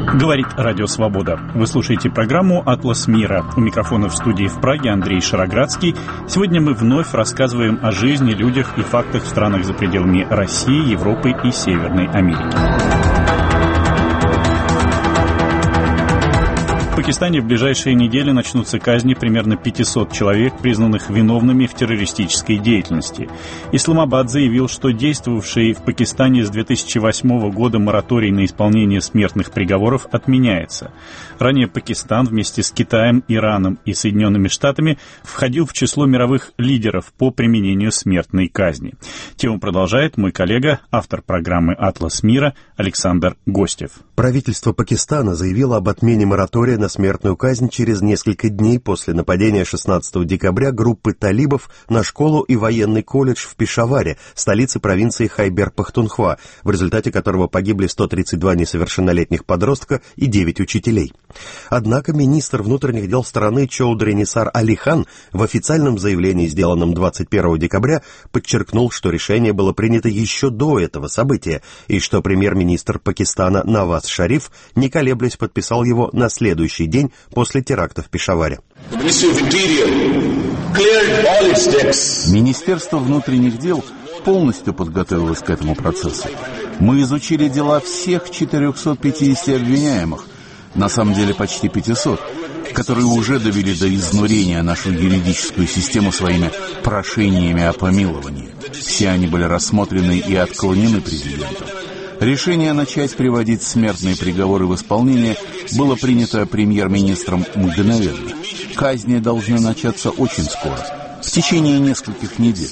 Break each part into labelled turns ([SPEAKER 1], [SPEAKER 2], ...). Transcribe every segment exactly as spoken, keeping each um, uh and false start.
[SPEAKER 1] Говорит Радио Свобода. Вы слушаете программу «Атлас мира». У микрофона в студии в Праге Андрей Шароградский. Сегодня мы вновь рассказываем о жизни, людях и фактах в странах за пределами России, Европы и Северной Америки. В Пакистане в ближайшие недели начнутся казни примерно пятисот человек, признанных виновными в террористической деятельности. Исламабад заявил, что действовавший в Пакистане с две тысячи восьмого года мораторий на исполнение смертных приговоров отменяется. Ранее Пакистан вместе с Китаем, Ираном и Соединенными Штатами входил в число мировых лидеров по применению смертной казни. Тему продолжает мой коллега, автор программы «Атлас мира» Александр Гостев.
[SPEAKER 2] Правительство Пакистана заявило об отмене моратория на смертную казнь через несколько дней после нападения шестнадцатого декабря группы талибов на школу и военный колледж в Пешаваре, столице провинции Хайбер-Пахтунхва, в результате которого погибли сто тридцать два несовершеннолетних подростка и девять учителей. Однако министр внутренних дел страны Чоудри Нисар Али Хан в официальном заявлении, сделанном двадцать первого декабря, подчеркнул, что решение было принято еще до этого события, и что премьер-министр Пакистана Наваз Шариф, не колеблясь, подписал его на следующий день после теракта в Пешаваре.
[SPEAKER 3] Министерство внутренних дел полностью подготовилось к этому процессу. Мы изучили дела всех четырехсот пятидесяти обвиняемых, на самом деле почти пятисот, которые уже довели до изнурения нашу юридическую систему своими прошениями о помиловании. Все они были рассмотрены и отклонены президентом. Решение начать приводить смертные приговоры в исполнение было принято премьер-министром мгновенно. Казни должны начаться очень скоро, в течение нескольких недель.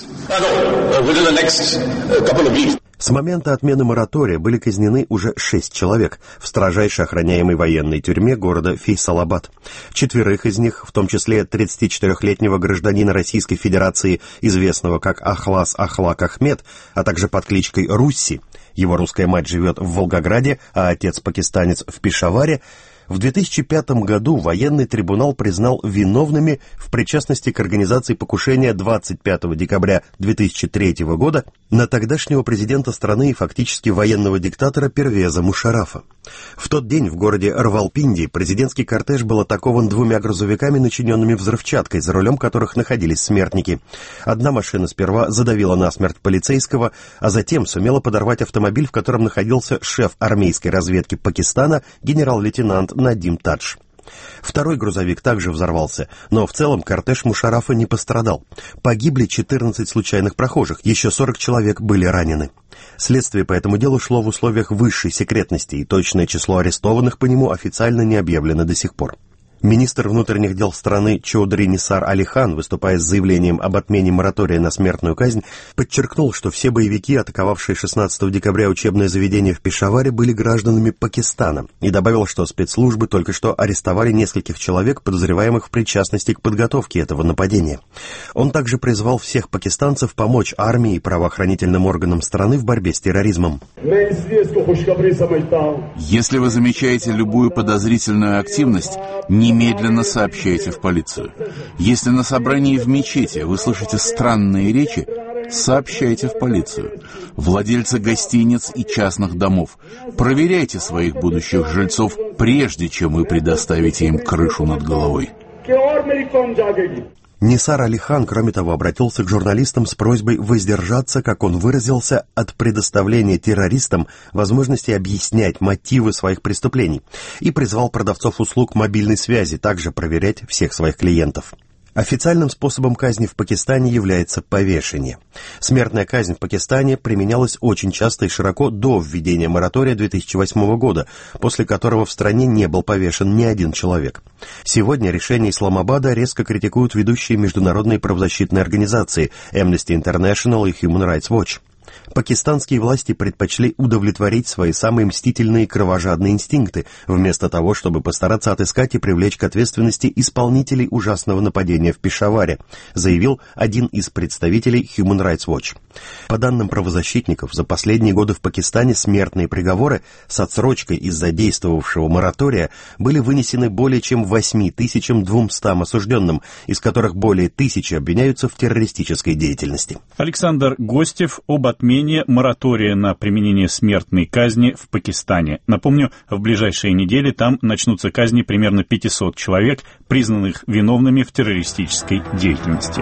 [SPEAKER 2] С момента отмены моратория были казнены уже шесть человек в строжайше охраняемой военной тюрьме города Фейсалабад. Четверых из них, в том числе тридцатичетырехлетнего гражданина Российской Федерации, известного как Ахлас Ахлак Ахмед, а также под кличкой Русси, его русская мать живет в Волгограде, а отец-пакистанец в Пешаваре, в две тысячи пятом году военный трибунал признал виновными в причастности к организации покушения двадцать пятого декабря две тысячи третьего года на тогдашнего президента страны и фактически военного диктатора Первеза Мушаррафа. В тот день в городе Равалпинди президентский кортеж был атакован двумя грузовиками, начиненными взрывчаткой, за рулем которых находились смертники. Одна машина сперва задавила насмерть полицейского, а затем сумела подорвать автомобиль, в котором находился шеф армейской разведки Пакистана генерал-лейтенант Надим Тадж. Второй грузовик также взорвался, но в целом кортеж Мушаррафа не пострадал. Погибли четырнадцать случайных прохожих, еще сорок человек были ранены. Следствие по этому делу шло в условиях высшей секретности, и точное число арестованных по нему официально не объявлено до сих пор. Министр внутренних дел страны Чоудри Нисар Али Хан, выступая с заявлением об отмене моратория на смертную казнь, подчеркнул, что все боевики, атаковавшие шестнадцатого декабря учебное заведение в Пешаваре, были гражданами Пакистана, и добавил, что спецслужбы только что арестовали нескольких человек, подозреваемых в причастности к подготовке этого нападения. Он также призвал всех пакистанцев помочь армии и правоохранительным органам страны в борьбе с терроризмом.
[SPEAKER 3] Если вы замечаете любую подозрительную активность, немедленно сообщайте в полицию. Если на собрании в мечети вы слышите странные речи, сообщайте в полицию. Владельцы гостиниц и частных домов, проверяйте своих будущих жильцов, прежде чем вы предоставите им крышу над головой.
[SPEAKER 2] Нисар Али Хан, кроме того, обратился к журналистам с просьбой воздержаться, как он выразился, от предоставления террористам возможности объяснять мотивы своих преступлений и призвал продавцов услуг мобильной связи также проверять всех своих клиентов. Официальным способом казни в Пакистане является повешение. Смертная казнь в Пакистане применялась очень часто и широко до введения моратория две тысячи восьмого года, после которого в стране не был повешен ни один человек. Сегодня решение Исламабада резко критикуют ведущие международные правозащитные организации Amnesty International и Human Rights Watch. Пакистанские власти предпочли удовлетворить свои самые мстительные и кровожадные инстинкты, вместо того, чтобы постараться отыскать и привлечь к ответственности исполнителей ужасного нападения в Пешаваре, заявил один из представителей Human Rights Watch. По данным правозащитников, за последние годы в Пакистане смертные приговоры с отсрочкой из-за действовавшего моратория были вынесены более чем восемь тысяч двести осужденным, из которых более тысячи обвиняются в террористической деятельности.
[SPEAKER 1] Александр Гостев об отмене моратория на применение смертной казни в Пакистане. Напомню, в ближайшие недели там начнутся казни примерно пятисот человек, признанных виновными в террористической деятельности.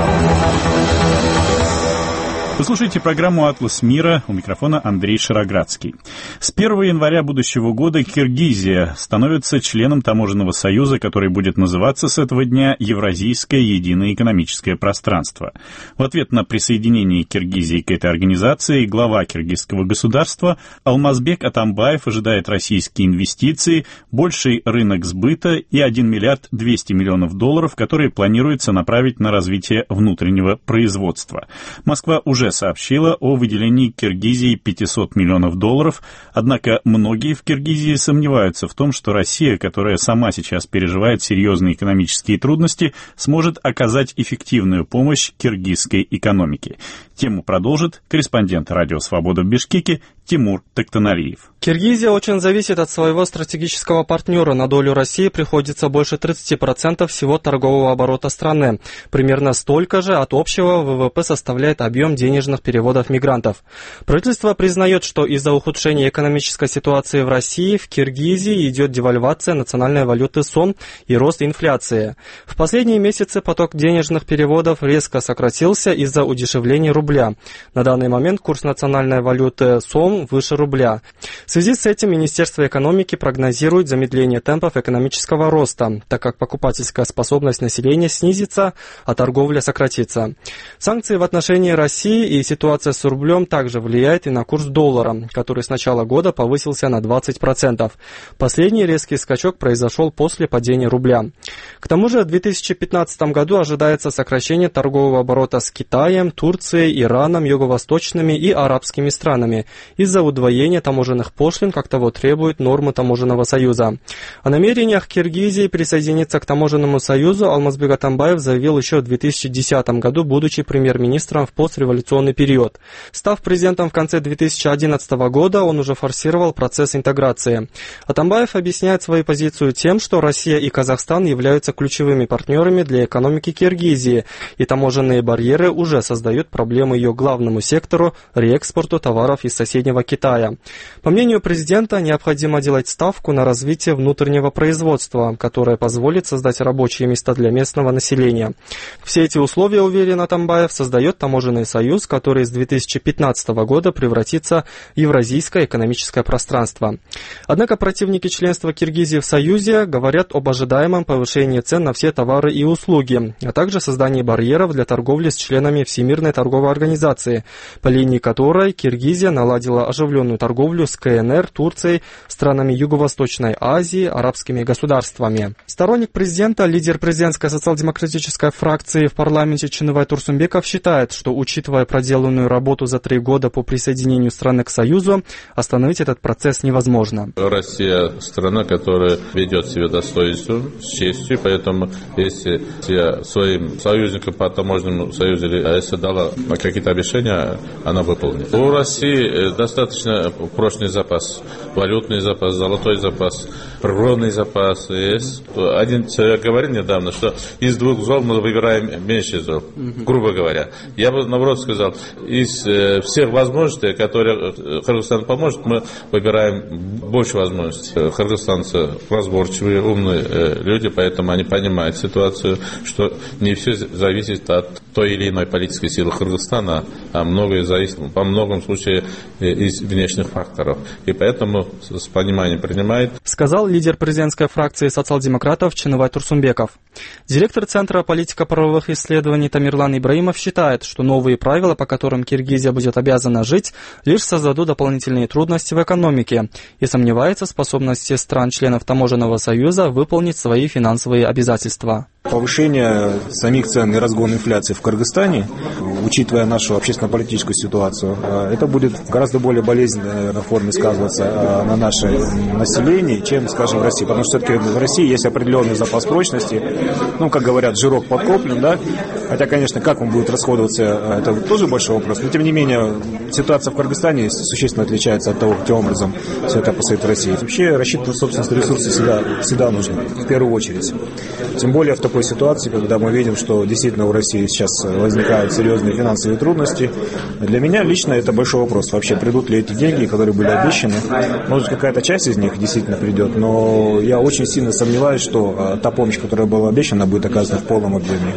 [SPEAKER 1] Вы слушаете программу «Атлас мира», у микрофона Андрей Шароградский. С первого января будущего года Киргизия становится членом таможенного союза, который будет называться с этого дня Евразийское единое экономическое пространство. В ответ на присоединение Киргизии к этой организации глава киргизского государства Алмазбек Атамбаев ожидает российские инвестиции, больший рынок сбыта и один миллиард двести миллионов долларов, которые планируется направить на развитие внутреннего производства. Москва уже сообщила о выделении Киргизии пятисот миллионов долларов, однако многие в Киргизии сомневаются в том, что Россия, которая сама сейчас переживает серьезные экономические трудности, сможет оказать эффективную помощь киргизской экономике. Тему продолжит корреспондент «Радио Свобода» в Бишкеке Тимур Токтаналиев.
[SPEAKER 4] Киргизия очень зависит от своего стратегического партнера. На долю России приходится больше тридцати процентов всего торгового оборота страны. Примерно столько же от общего ВВП составляет объем денежных переводов мигрантов. Правительство признает, что из-за ухудшения экономической ситуации в России в Киргизии идет девальвация национальной валюты сом и рост инфляции. В последние месяцы поток денежных переводов резко сократился из-за удешевления рубля. На данный момент курс национальной валюты сом выше рубля. В связи с этим Министерство экономики прогнозирует замедление темпов экономического роста, так как покупательская способность населения снизится, а торговля сократится. Санкции в отношении России и ситуация с рублем также влияет и на курс доллара, который с начала года повысился на двадцать процентов. Последний резкий скачок произошел после падения рубля. К тому же в две тысячи пятнадцатом году ожидается сокращение торгового оборота с Китаем, Турцией, Ираном, юго-восточными и арабскими странами из-за удвоения таможенных пошлин, как того требуют нормы таможенного союза. О намерениях Киргизии присоединиться к таможенному союзу Алмазбек Атамбаев заявил еще в две тысячи десятом году, будучи премьер-министром в постреволюционный период. Став президентом в конце две тысячи одиннадцатого года, он уже форсировал процесс интеграции. Атамбаев объясняет свою позицию тем, что Россия и Казахстан являются ключевыми партнерами для экономики Киргизии, и таможенные барьеры уже создают проблемы ее главному сектору – реэкспорту товаров из соседнего Китая. По мнению президента, необходимо делать ставку на развитие внутреннего производства, которое позволит создать рабочие места для местного населения. Все эти условия, уверен Атамбаев, создает таможенный союз, который с две тысячи пятнадцатого года превратится в Евразийское экономическое пространство. Однако противники членства Киргизии в союзе говорят об ожидаемом повышении цен на все товары и услуги, а также создании барьеров для торговли с членами Всемирной торговой организации, по линии которой Киргизия наладила оживленную торговлю с КНР, Турцией, странами Юго-Восточной Азии, арабскими государствами. Сторонник президента, лидер президентской социал-демократической фракции в парламенте Чынывай Турсунбеков считает, что, учитывая проделанную работу за три года по присоединению страны к Союзу, остановить этот процесс невозможно.
[SPEAKER 5] Россия – страна, которая ведет себя достоинством, с честью, поэтому если я своим союзникам по таможенному союзу, если дала какие-то обещания, она выполнит. У России достаточно прочный запас, валютный запас, золотой запас, природный запас есть. Один человек говорил недавно, что из двух зол мы выбираем меньше зол, грубо говоря. Я бы, наоборот, сказал, из э, всех возможностей, которые Кыргызстан поможет, мы выбираем больше возможностей. Кыргызстанцы разборчивые, умные э, люди, поэтому они понимают ситуацию, что не все зависит от той или иной политической силы Кыргызстана, а многое зависит, по многим случаям, из внешних факторов. И поэтому с пониманием принимает.
[SPEAKER 4] Сказал лидер президентской фракции социал-демократов Чынывай Турсунбеков. Директор Центра политико-правовых исследований Тамирлан Ибраимов считает, что новые правила, по которым Киргизия будет обязана жить, лишь создадут дополнительные трудности в экономике, и сомневается в способности стран-членов таможенного союза выполнить свои финансовые обязательства.
[SPEAKER 6] Повышение самих цен и разгон инфляции в Кыргызстане, учитывая нашу общественно-политическую ситуацию, это будет гораздо более болезненной форме сказываться на нашем населении, чем, скажем, в России. Потому что все-таки в России есть определенный запас прочности, ну, как говорят, жирок подкоплен, да, Хотя, конечно, как он будет расходоваться, это тоже большой вопрос. Но, тем не менее, ситуация в Кыргызстане существенно отличается от того, каким образом все это посоветует России. Вообще, рассчитывать собственные ресурсы всегда, всегда нужно, в первую очередь. Тем более в такой ситуации, когда мы видим, что действительно у России сейчас возникают серьезные финансовые трудности. Для меня лично это большой вопрос. Вообще, придут ли эти деньги, которые были обещаны? Может, какая-то часть из них действительно придет, но я очень сильно сомневаюсь, что та помощь, которая была обещана, будет оказана в полном объеме.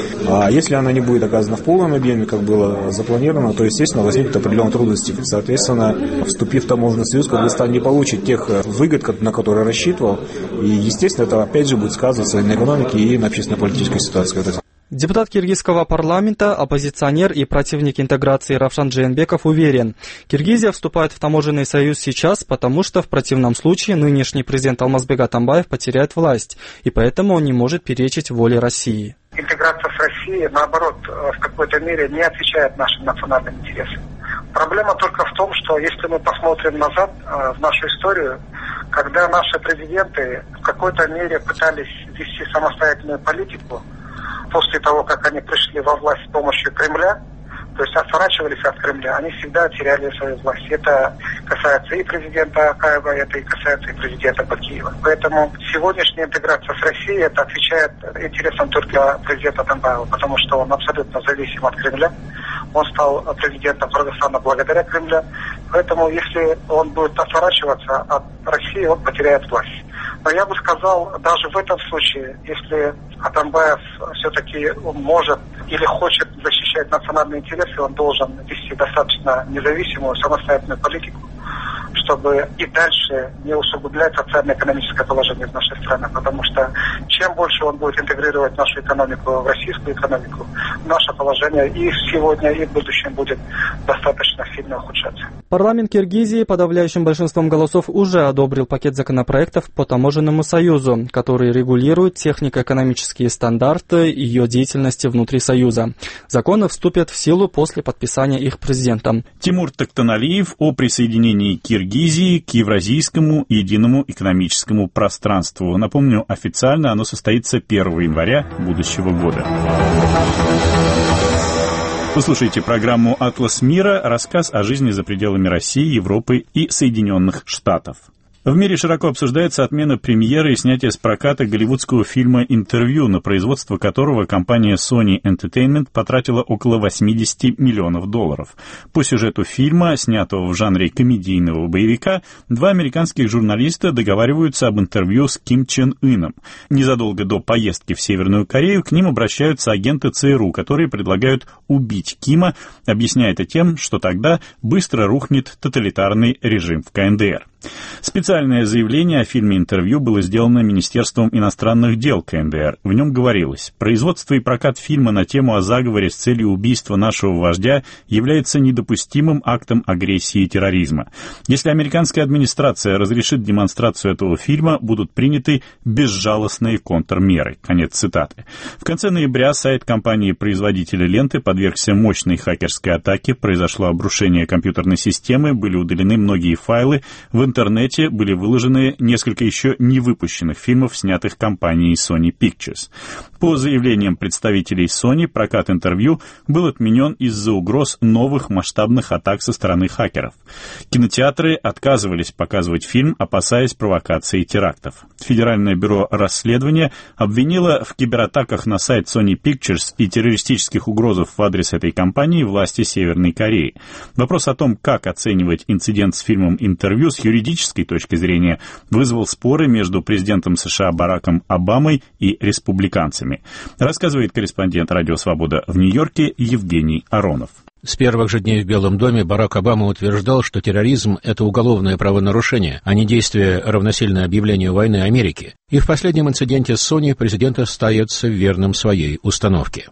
[SPEAKER 6] А если она не будет оказана в полном объеме, как было запланировано, то, естественно, возникнут определенные трудности. Соответственно, вступив в таможенный союз, Кыргызстан не получит тех выгод, на которые рассчитывал. И, естественно, это опять же будет сказываться на экономике и на общественно-политической ситуации.
[SPEAKER 4] Депутат киргизского парламента, оппозиционер и противник интеграции Равшан Джейнбеков уверен, Киргизия вступает в таможенный союз сейчас, потому что в противном случае нынешний президент Алмазбек Атамбаев потеряет власть, и поэтому он не может перечить воле России.
[SPEAKER 7] Интеграция с Россией, наоборот, в какой-то мере не отвечает нашим национальным интересам. Проблема только в том, что если мы посмотрим назад в нашу историю, когда наши президенты в какой-то мере пытались вести самостоятельную политику, после того, как они пришли во власть с помощью Кремля, то есть отворачивались от Кремля, они всегда теряли свою власть. Это касается и президента Акаева, это и касается и президента Бакиева. Поэтому сегодняшняя интеграция с Россией, это отвечает интересам только президента Атамбаева, потому что он абсолютно зависим от Кремля. Он стал президентом Кыргызстана благодаря Кремля. Поэтому если он будет отворачиваться от России, он потеряет власть. Но я бы сказал, даже в этом случае, если Атамбаев все-таки может или хочет защищать национальные интересы, он должен вести достаточно независимую, самостоятельную политику, чтобы и дальше не усугублять социально-экономическое положение в нашей стране. Потому что чем больше он будет интегрировать нашу экономику в российскую экономику, наше положение и сегодня, и в будущем будет достаточно сильно ухудшаться.
[SPEAKER 4] Парламент Киргизии подавляющим большинством голосов уже одобрил пакет законопроектов по таможенному союзу, который регулирует технико-экономические стандарты ее деятельности внутри союза. Законы вступят в силу после подписания их президентом.
[SPEAKER 1] Тимур Токтаналиев о присоединении Киргизии к Евразийскому единому экономическому пространству. Напомню, официально оно состоится первого января будущего года. Вы слушаете программу «Атлас мира», рассказ о жизни за пределами России, Европы и Соединенных Штатов. В мире широко обсуждается отмена премьеры и снятие с проката голливудского фильма «Интервью», на производство которого компания Sony Entertainment потратила около восемьдесят миллионов долларов. По сюжету фильма, снятого в жанре комедийного боевика, два американских журналиста договариваются об интервью с Ким Чен Ыном. Незадолго до поездки в Северную Корею к ним обращаются агенты ЦРУ, которые предлагают убить Кима, объясняя это тем, что тогда быстро рухнет тоталитарный режим в КНДР. Специальное заявление о фильме «Интервью» было сделано Министерством иностранных дел КНДР. В нем говорилось: производство и прокат фильма на тему о заговоре с целью убийства нашего вождя является недопустимым актом агрессии и терроризма. Если американская администрация разрешит демонстрацию этого фильма, будут приняты безжалостные контрмеры. Конец цитаты. В конце ноября сайт компании-производителя ленты подвергся мощной хакерской атаке, произошло обрушение компьютерной системы, были удалены многие файлы, в В интернете были выложены несколько еще не выпущенных фильмов, снятых компанией Sony Pictures. По заявлениям представителей Sony, прокат «Интервью» был отменен из-за угроз новых масштабных атак со стороны хакеров. Кинотеатры отказывались показывать фильм, опасаясь провокаций и терактов. Федеральное бюро расследования обвинило в кибератаках на сайт Sony Pictures и террористических угрозах в адрес этой компании власти Северной Кореи. Вопрос о том, как оценивать инцидент с фильмом «Интервью» с юридической юридической точки зрения вызвал споры между президентом США Бараком Обамой и республиканцами. Рассказывает корреспондент «Радио Свобода» в Нью-Йорке Евгений Аронов.
[SPEAKER 8] С первых же дней в Белом доме Барак Обама утверждал, что терроризм – это уголовное правонарушение, а не действие, равносильное объявлению войны Америке. И в последнем инциденте с Sony президент остается верным своей установке.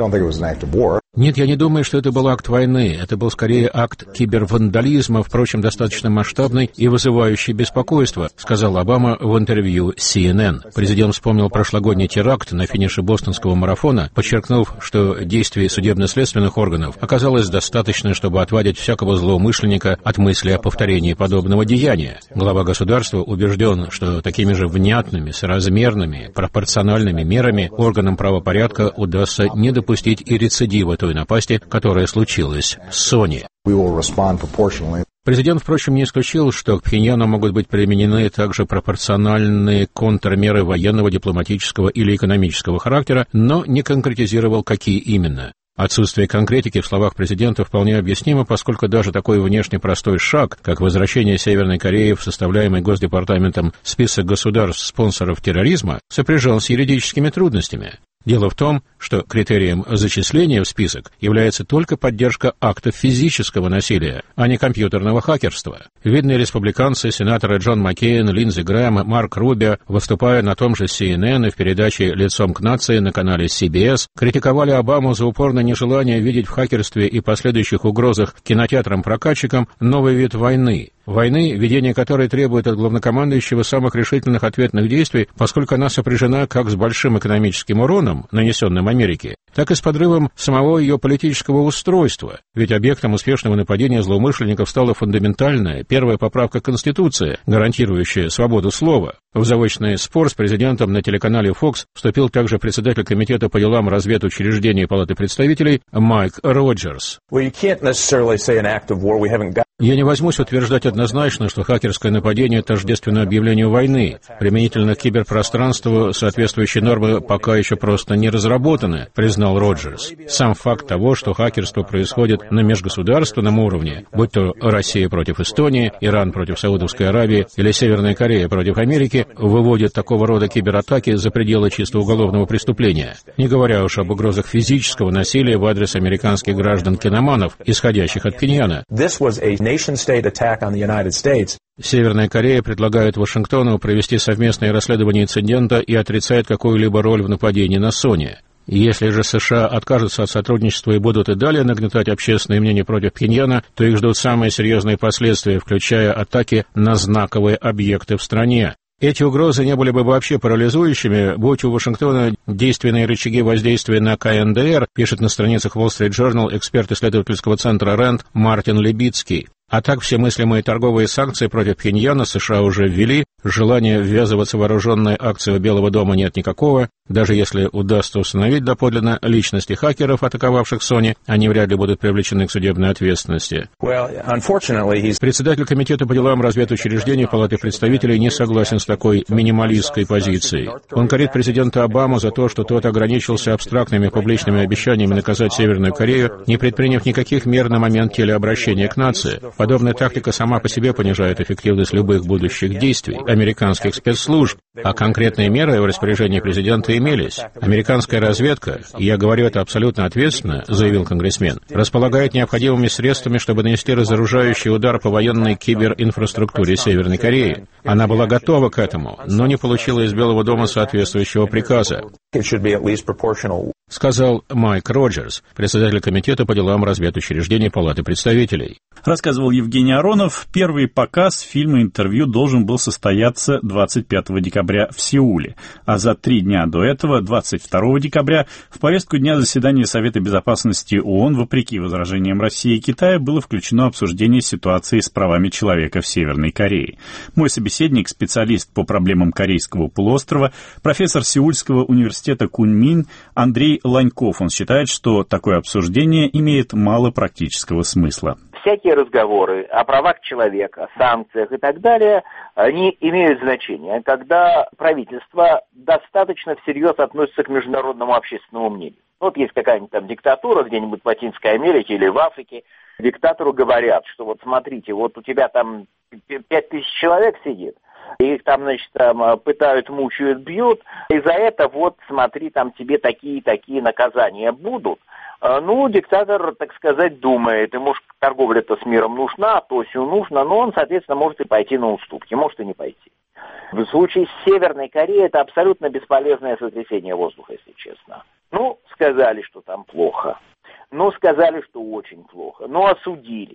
[SPEAKER 8] Нет, я не думаю, что это был акт войны. Это был скорее акт кибервандализма, впрочем, достаточно масштабный и вызывающий беспокойство, сказал Обама в интервью си эн эн. Президент вспомнил прошлогодний теракт на финише бостонского марафона, подчеркнув, что действий судебно-следственных органов оказалось достаточно, чтобы отвадить всякого злоумышленника от мысли о повторении подобного деяния. Глава государства убежден, что такими же внятными, правильными, соразмерными, пропорциональными мерами органам правопорядка удастся не допустить и рецидива той напасти, которая случилась с Sony. Президент, впрочем, не исключил, что к Пхеньяну могут быть применены также пропорциональные контрмеры военного, дипломатического или экономического характера, но не конкретизировал, какие именно. Отсутствие конкретики в словах президента вполне объяснимо, поскольку даже такой внешне простой шаг, как возвращение Северной Кореи в составляемый Госдепартаментом список государств-спонсоров терроризма, сопряжен с юридическими трудностями. Дело в том, что критерием зачисления в список является только поддержка актов физического насилия, а не компьютерного хакерства. Видные республиканцы, сенаторы Джон Маккейн, Линдзи Грэм, Марк Рубио, выступая на том же си эн эн и в передаче «Лицом к нации» на канале си би эс, критиковали Обаму за упорное нежелание видеть в хакерстве и последующих угрозах кинотеатрам-прокатчикам новый вид войны. Войны, ведение которой требует от главнокомандующего самых решительных ответных действий, поскольку она сопряжена как с большим экономическим уроном, нанесенным Америке, так и с подрывом самого ее политического устройства. Ведь объектом успешного нападения злоумышленников стала фундаментальная первая поправка Конституции, гарантирующая свободу слова. В заочный спор с президентом на телеканале Fox вступил также председатель комитета по делам разведучреждений Палаты представителей Майк Роджерс. Я не возьмусь утверждать однозначно, что хакерское нападение тождественно объявлению войны. Применительно к киберпространству соответствующие нормы пока еще просто не разработаны, признал Роджерс. Сам факт того, что хакерство происходит на межгосударственном уровне, будь то Россия против Эстонии, Иран против Саудовской Аравии или Северная Корея против Америки, выводит такого рода кибератаки за пределы чисто уголовного преступления. Не говоря уж об угрозах физического насилия в адрес американских граждан-киноманов, исходящих от Пхеньяна. Северная Корея предлагает Вашингтону провести совместное расследование инцидента и отрицает какую-либо роль в нападении на Sony. Если же США откажутся от сотрудничества и будут и далее нагнетать общественное мнение против Пхеньяна, то их ждут самые серьезные последствия, включая атаки на знаковые объекты в стране. Эти угрозы не были бы вообще парализующими, будь у Вашингтона действенные рычаги воздействия на ка эн дэ эр, пишет на страницах Wall Street Journal эксперт исследовательского центра рэнд Мартин Лебицкий. А так все мыслимые торговые санкции против Пхеньяна США уже ввели, желания ввязываться в вооруженные акции у Белого дома нет никакого, даже если удастся установить доподлинно личности хакеров, атаковавших Sony, они вряд ли будут привлечены к судебной ответственности. Председатель комитета по делам разведучреждений Палаты представителей не согласен с такой минималистской позицией. Он корит президента Обаму за то, что тот ограничился абстрактными публичными обещаниями наказать Северную Корею, не предприняв никаких мер на момент телеобращения к нации. Подобная тактика сама по себе понижает эффективность любых будущих действий американских спецслужб, а конкретные меры в распоряжении президента имелись. Американская разведка, и я говорю это абсолютно ответственно, заявил конгрессмен, располагает необходимыми средствами, чтобы нанести разоружающий удар по военной киберинфраструктуре Северной Кореи. Она была готова к этому, но не получила из Белого дома соответствующего приказа, сказал Майк Роджерс, председатель комитета по делам разведучреждений Палаты представителей.
[SPEAKER 1] Рассказывал Евгений Аронов. Первый показ фильма «Интервью» должен был состояться двадцать пятого декабря в Сеуле, а за три дня до этого, двадцать второго декабря, в повестку дня заседания Совета Безопасности ООН, вопреки возражениям России и Китая, было включено обсуждение ситуации с правами человека в Северной Корее. Мой собеседник, специалист по проблемам Корейского полуострова, профессор Сеульского университета Куньмин Андрей Ланьков. Он считает, что такое обсуждение имеет мало практического смысла.
[SPEAKER 9] Всякие разговоры о правах человека, о санкциях и так далее, они имеют значение, когда правительство достаточно всерьез относится к международному общественному мнению. Вот есть какая-нибудь там диктатура где-нибудь в Латинской Америке или в Африке, диктатору говорят, что вот смотрите, вот у тебя там пять тысяч человек сидит, их там, значит, там пытают, мучают, бьют, и за это вот, смотри, там тебе такие-такие наказания будут. Ну, диктатор, так сказать, думает, ему же торговля-то с миром нужна, то все нужно, но он, соответственно, может и пойти на уступки, может и не пойти. В случае с Северной Кореей это абсолютно бесполезное сотрясение воздуха, если честно. Ну, сказали, что там плохо, ну, сказали, что очень плохо, ну, осудили.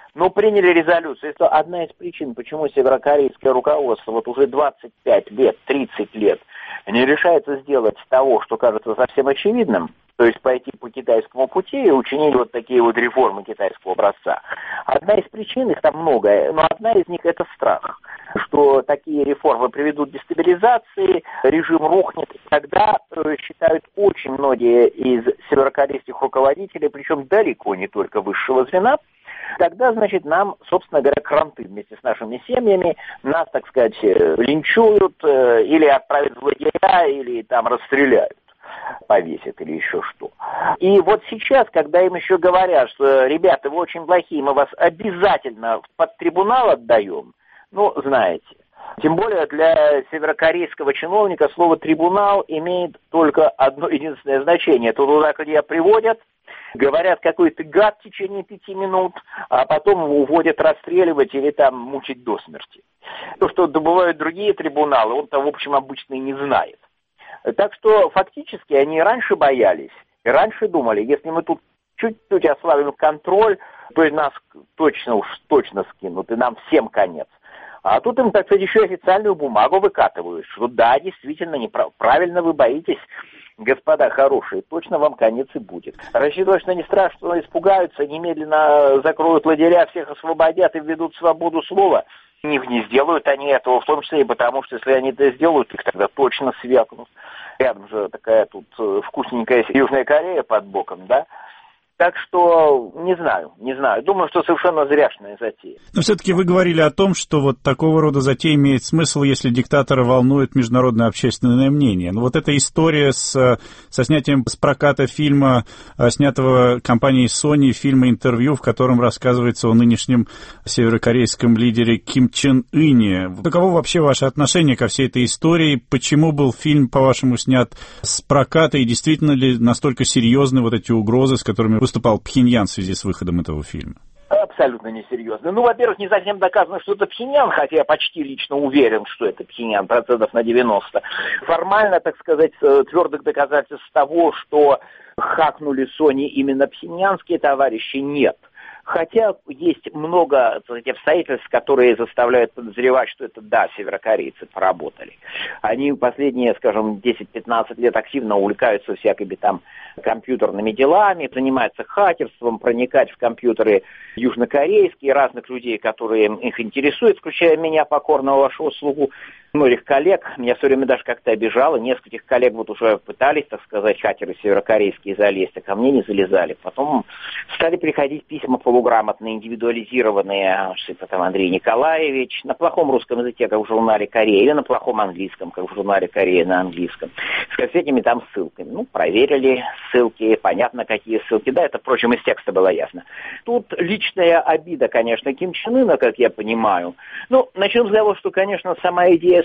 [SPEAKER 9] но приняли резолюцию. Это одна из причин, почему северокорейское руководство вот уже двадцать пять лет, тридцать лет не решается сделать того, что кажется совсем очевидным, то есть пойти по китайскому пути и учинить вот такие вот реформы китайского образца. Одна из причин, их там много, но одна из них это страх, что такие реформы приведут к дестабилизации, режим рухнет. Тогда, считают очень многие из северокорейских руководителей, причем далеко не только высшего звена, тогда, значит, нам, собственно говоря, кранты вместе с нашими семьями, нас, так сказать, линчуют или отправят в лагеря, или там расстреляют, повесят или еще что. И вот сейчас, когда им еще говорят, что, ребята, вы очень плохие, мы вас обязательно под трибунал отдаем, ну, знаете, тем более для северокорейского чиновника слово «трибунал» имеет только одно единственное значение. Туда, где приводят, говорят какой-то гад в течение пяти минут, а потом его уводят расстреливать или там мучить до смерти. То, что добывают другие трибуналы, он-то, в общем, обычно и не знает. Так что фактически они раньше боялись, и раньше думали, если мы тут чуть-чуть ослабим контроль, то и нас точно уж точно скинут, и нам всем конец. А тут им, так сказать, еще официальную бумагу выкатывают, что да, действительно, неправ- правильно вы боитесь, господа хорошие, точно вам конец и будет. Рассчитывать, что они страшно испугаются, немедленно закроют лагеря, всех освободят и введут свободу слова. Не, не сделают они этого, в том числе и потому, что если они это сделают, их тогда точно свякнут. Рядом же такая тут вкусненькая Южная Корея под боком, да? Так что, не знаю, не знаю. Думаю, что совершенно зряшная затея.
[SPEAKER 1] Но все-таки вы говорили о том, что вот такого рода затея имеет смысл, если диктатора волнует международное общественное мнение. Но вот эта история с, со снятием с проката фильма, снятого компанией Sony, фильма «Интервью», в котором рассказывается о нынешнем северокорейском лидере Ким Чен Ыне. Каково вообще ваше отношение ко всей этой истории? Почему был фильм, по-вашему, снят с проката? И действительно ли настолько серьезны вот эти угрозы, с которыми выступал Пхеньян в связи с выходом этого фильма?
[SPEAKER 9] Абсолютно несерьезно. Ну, во-первых, не совсем доказано, что это Пхеньян, хотя я почти лично уверен, что это Пхеньян, процентов на девяносто. Формально, так сказать, твердых доказательств того, что хакнули Sony именно пхеньянские товарищи, нет. Хотя есть много, так сказать, обстоятельств, которые заставляют подозревать, что это, да, северокорейцы поработали. Они последние, скажем, десять-пятнадцать лет активно увлекаются всякими там компьютерными делами, занимаются хакерством, проникать в компьютеры южнокорейские, разных людей, которые их интересуют, включая меня, покорного вашего слугу, многих коллег. Меня все время даже как-то обижало. Нескольких коллег вот уже пытались, так сказать, хакеры северокорейские залезть, а ко мне не залезали. Потом стали приходить письма полуграмотные, индивидуализированные, что там Андрей Николаевич, на плохом русском языке, как в журнале «Корея», или на плохом английском, как в журнале «Корея» на английском, с всякими там ссылками. Ну, проверили ссылки, понятно, какие ссылки. Да, это, впрочем, из текста было ясно. Тут личная обида, конечно, Ким Чен Ына, как я понимаю. Ну, начнем с того, что, конечно, сама идея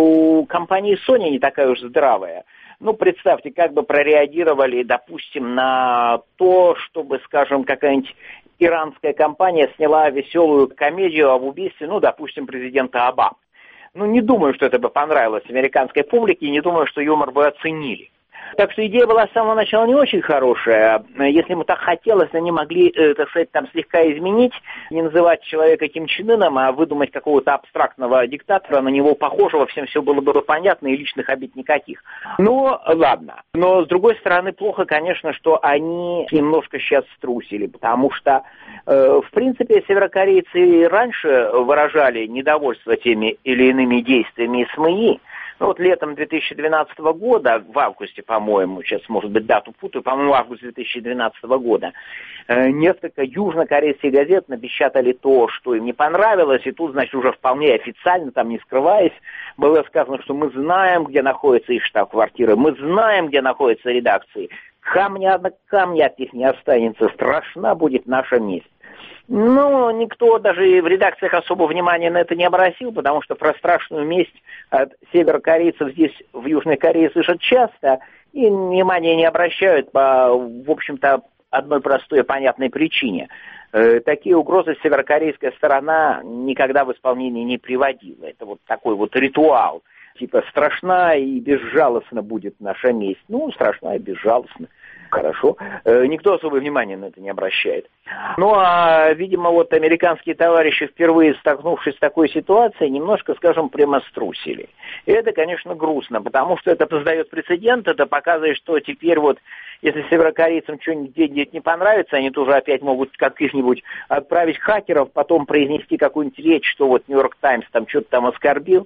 [SPEAKER 9] у компании Sony не такая уж здравая. Ну, представьте, как бы прореагировали, допустим, на то, чтобы, скажем, какая-нибудь иранская компания сняла веселую комедию об убийстве, ну, допустим, президента Обамы. Ну, не думаю, что это бы понравилось американской публике, и не думаю, что юмор бы оценили. Так что идея была с самого начала не очень хорошая. Если ему так хотелось, они могли, э, так сказать, там слегка изменить, не называть человека Ким Чен Ыном, а выдумать какого-то абстрактного диктатора, на него похожего, всем все было бы понятно, и личных обид никаких. Ну, ладно. Но, с другой стороны, плохо, конечно, что они немножко сейчас струсили, потому что, э, в принципе, северокорейцы и раньше выражали недовольство теми или иными действиями СМИ. Ну, вот летом две тысячи двенадцатого года, в августе, по-моему, сейчас, может быть, дату путаю, по-моему, август две тысячи двенадцатого года, э, несколько южнокорейских газет напечатали то, что им не понравилось, и тут, значит, уже вполне официально, там не скрываясь, было сказано, что мы знаем, где находится их штаб-квартира, мы знаем, где находятся редакции, камня на камне от них не останется, страшна будет наша месть. Ну, никто даже в редакциях особо внимания на это не обратил, потому что про страшную месть от северокорейцев здесь, в Южной Корее, слышат часто, и внимания не обращают по, в общем-то, одной простой и понятной причине. Э, такие угрозы северокорейская сторона никогда в исполнение не приводила. Это вот такой вот ритуал, типа страшна и безжалостна будет наша месть. Ну, страшна и безжалостна. хорошо. Никто особое внимание на это не обращает. Ну, а, видимо, вот американские товарищи, впервые столкнувшись с такой ситуацией, немножко, скажем, прямо струсили. И это, конечно, грустно, потому что это создает прецедент, это показывает, что теперь вот, если северокорейцам что-нибудь где-нибудь не понравится, они тоже опять могут каких-нибудь отправить хакеров, потом произнести какую-нибудь речь, что вот Нью-Йорк Таймс там что-то там оскорбил,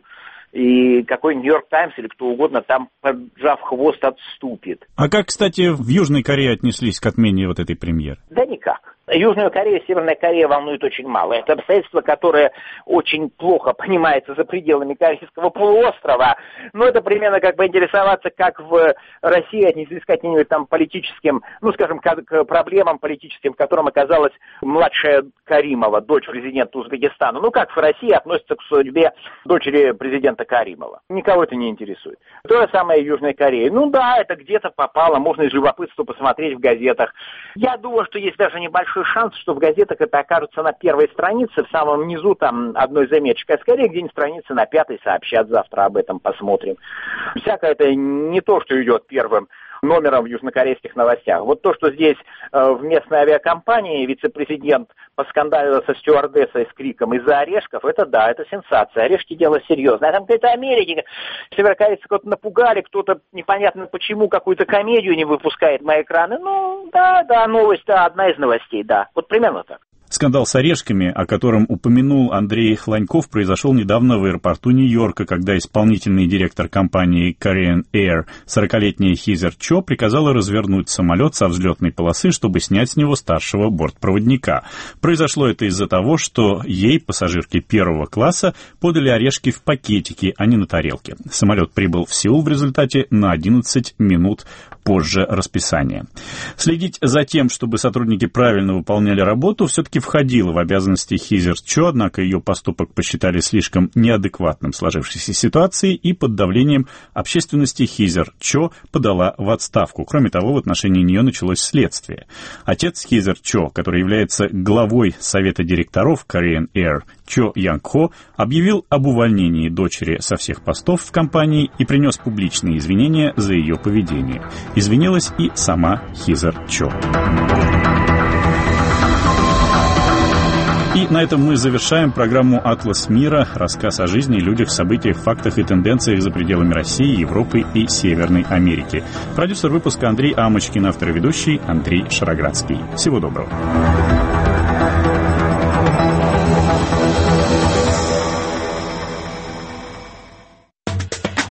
[SPEAKER 9] и какой Нью-Йорк Таймс или кто угодно там, поджав хвост, отступит.
[SPEAKER 1] А как, кстати, в Южной Корее отнеслись к отмене вот этой премьеры?
[SPEAKER 9] Да никак. Южную Корею, Северная Корея волнует очень мало. Это обстоятельство, которое очень плохо понимается за пределами Корейского полуострова. Но это примерно как бы интересоваться, как в России отнеслись к каким-нибудь там политическим, ну, скажем, к проблемам политическим, в котором оказалась младшая Каримова, дочь президента Узбекистана. Ну, как в России относятся к судьбе дочери президента Каримова. Никого это не интересует. То же самое в Южной Корее. Ну да, это где-то попало, можно из любопытства посмотреть в газетах. Я думаю, что есть даже небольшой шанс, что в газетах это окажется на первой странице, в самом низу там одной заметочки, а скорее где-нибудь страницы на пятой сообщат, завтра об этом посмотрим. Всякое это не то, что идет первым номером в южнокорейских новостях. Вот то, что здесь э, в местной авиакомпании вице-президент поскандалил со стюардессой с криком из-за орешков, это да, это сенсация. Орешки дело серьезное. А там какая-то Америка, северокорейцы кого-то напугали, кто-то непонятно почему какую-то комедию не выпускает на экраны. Ну, да, да, новость, да, одна из новостей, да. Вот примерно так.
[SPEAKER 1] Скандал с орешками, о котором упомянул Андрей Хланьков, произошел недавно в аэропорту Нью-Йорка, когда исполнительный директор компании Korean Air, сорокалетняя Хизер Чо, приказала развернуть самолет со взлетной полосы, чтобы снять с него старшего бортпроводника. Произошло это из-за того, что ей, пассажирке первого класса, подали орешки в пакетике, а не на тарелке. Самолет прибыл в Сеул в результате на одиннадцать минут позже расписания. Следить за тем, чтобы сотрудники правильно выполняли работу, все-таки входило в обязанности Хизер Чо, однако ее поступок посчитали слишком неадекватным сложившейся ситуации, и под давлением общественности Хизер Чо подала в отставку. Кроме того, в отношении нее началось следствие. Отец Хизер Чо, который является главой совета директоров Korean Air, Чо Янг Хо, объявил об увольнении дочери со всех постов в компании и принес публичные извинения за ее поведение. Извинилась и сама Хизер Чо. И на этом мы завершаем программу «Атлас мира», рассказ о жизни, людях, событиях, фактах и тенденциях за пределами России, Европы и Северной Америки. Продюсер выпуска Андрей Амочкин, автор и ведущий Андрей Шароградский. Всего доброго.